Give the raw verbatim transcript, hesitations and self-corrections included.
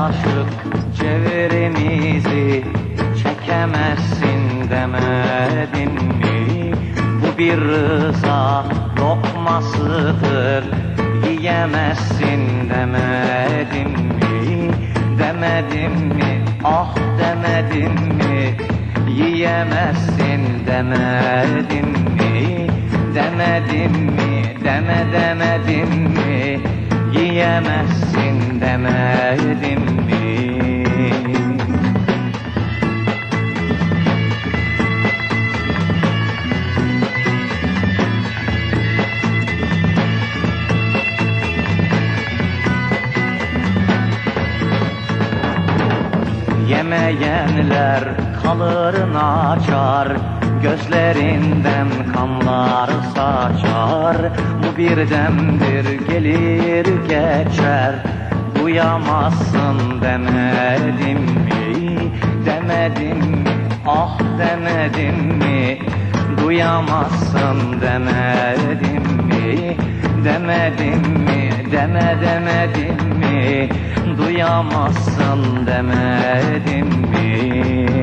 aşık çevremizi çekemezsin demedim mi? Bu bir rıza lokmasıdır, yiyemezsin demedim mi? Demedim mi? Ah demedim mi? Yiyemezsin demedim mi? Demedim mi? Deme demedim mi? Yiyemezsin demedim mi? Yemeyenler kalırını açar, gözlerinden kanlar saçar. Bu birdemdir gelir geçer, duyamazsın demedim mi? Demedim mi? Ah demedim mi? Duyamazsın demedim mi? Demedim mi? Deme demedim mi? Duyamazsın demedim mi?